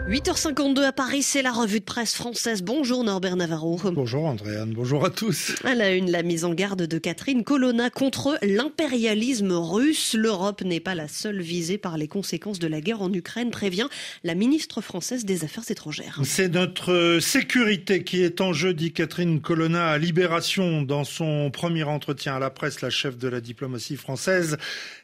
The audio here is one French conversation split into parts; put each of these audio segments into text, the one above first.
8h52 à Paris, c'est la revue de presse française. Bonjour Norbert Navarro. Bonjour Andréane, bonjour à tous. À la une, la mise en garde de Catherine Colonna contre l'impérialisme russe. L'Europe n'est pas la seule visée par les conséquences de la guerre en Ukraine, prévient la ministre française des Affaires étrangères. C'est notre sécurité qui est en jeu, dit Catherine Colonna à Libération. Dans son premier entretien à la presse, la chef de la diplomatie française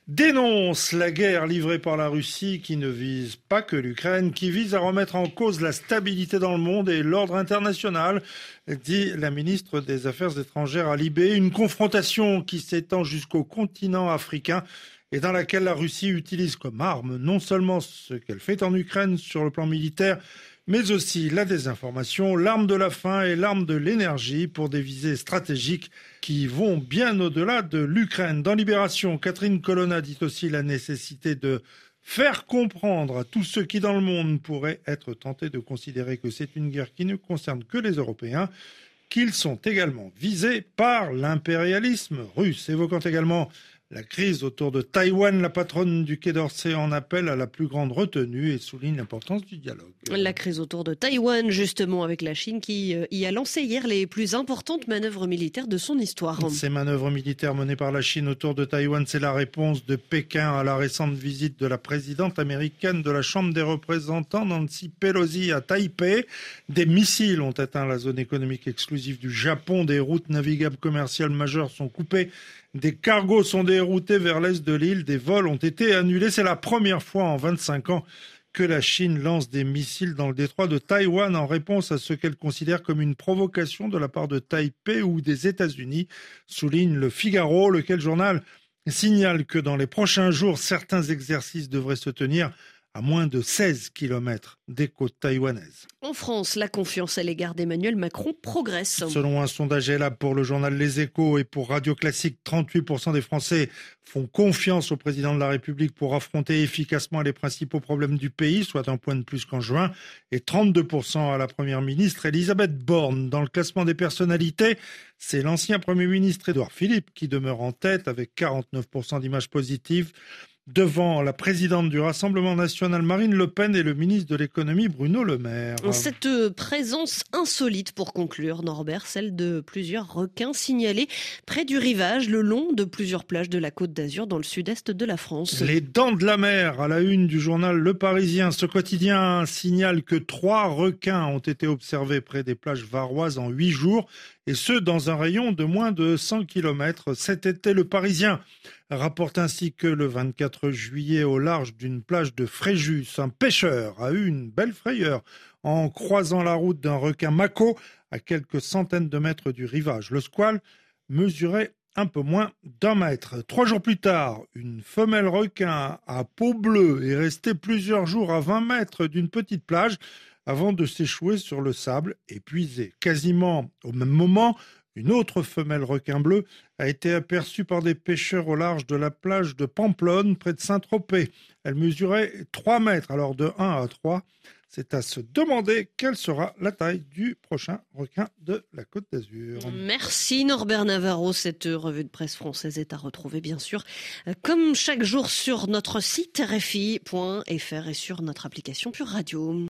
dénonce la guerre livrée par la Russie qui ne vise pas que l'Ukraine, qui vise à remettre en cause la stabilité dans le monde et l'ordre international, dit la ministre des Affaires étrangères à Libé. Une confrontation qui s'étend jusqu'au continent africain et dans laquelle la Russie utilise comme arme non seulement ce qu'elle fait en Ukraine sur le plan militaire, mais aussi la désinformation, l'arme de la faim et l'arme de l'énergie pour des visées stratégiques qui vont bien au-delà de l'Ukraine. Dans Libération, Catherine Colonna dit aussi la nécessité de faire comprendre à tous ceux qui dans le monde pourraient être tentés de considérer que c'est une guerre qui ne concerne que les Européens, qu'ils sont également visés par l'impérialisme russe, évoquant également la crise autour de Taïwan. La patronne du Quai d'Orsay en appelle à la plus grande retenue et souligne l'importance du dialogue. La crise autour de Taïwan, justement, avec la Chine qui y a lancé hier les plus importantes manœuvres militaires de son histoire. Ces manœuvres militaires menées par la Chine autour de Taïwan, c'est la réponse de Pékin à la récente visite de la présidente américaine de la Chambre des représentants, Nancy Pelosi, à Taipei. Des missiles ont atteint la zone économique exclusive du Japon. Des routes navigables commerciales majeures sont coupées. Des cargos sont déroutés vers l'est de l'île. Des vols ont été annulés. C'est la première fois en 25 ans que la Chine lance des missiles dans le détroit de Taïwan en réponse à ce qu'elle considère comme une provocation de la part de Taipei ou des États-Unis, souligne Le Figaro, lequel journal signale que dans les prochains jours, certains exercices devraient se tenir à moins de 16 km des côtes taïwanaises. En France, la confiance à l'égard d'Emmanuel Macron progresse. Selon un sondage ELAB pour le journal Les Échos et pour Radio Classique, 38% des Français font confiance au président de la République pour affronter efficacement les principaux problèmes du pays, soit un point de plus qu'en juin, et 32% à la première ministre Elisabeth Borne. Dans le classement des personnalités, c'est l'ancien Premier ministre Édouard Philippe qui demeure en tête avec 49% d'images positives, devant la présidente du Rassemblement national Marine Le Pen et le ministre de l'économie Bruno Le Maire. Cette présence insolite, pour conclure, Norbert, celle de plusieurs requins signalés près du rivage, le long de plusieurs plages de la Côte d'Azur dans le sud-est de la France. Les dents de la mer, à la une du journal Le Parisien. Ce quotidien signale que 3 requins ont été observés près des plages varoises en 8 jours, et ce, dans un rayon de moins de 100 km cet été. Le Parisien rapporte ainsi que le 24 juillet, au large d'une plage de Fréjus, un pêcheur a eu une belle frayeur en croisant la route d'un requin mako à quelques centaines de mètres du rivage. Le squale mesurait un peu moins d'1 mètre. 3 jours plus tard, une femelle requin à peau bleue est restée plusieurs jours à 20 mètres d'une petite plage avant de s'échouer sur le sable, épuisée. Quasiment au même moment, une autre femelle requin bleu a été aperçue par des pêcheurs au large de la plage de Pamplonne, près de Saint-Tropez. Elle mesurait 3 mètres, alors de 1 à 3. C'est à se demander quelle sera la taille du prochain requin de la Côte d'Azur. Merci Norbert Navarro. Cette revue de presse française est à retrouver bien sûr comme chaque jour sur notre site rfi.fr et sur notre application Pure Radio.